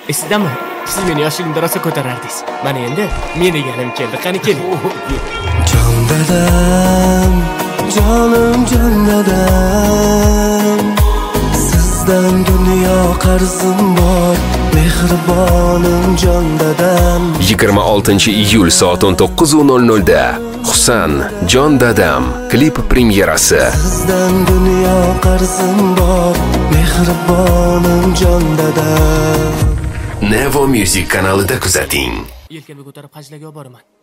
Esidami? Siz meni yoshligimda rosa ko'tarardingiz. Mana endi meni eganim keldi. Qani keling. Jon dadam, jon dadam, sizdan dunyo qarzim bor, mehribonim jon dadam. 26-iyul soat 19:00 da Husan, Jon dadam klip premyerasi. Sizdan dunyo qarzim bor, mehribonim jon dadam. Nevo Music kanalida kuzating. Yelkamga ko'tarib hajlarga olib boraman.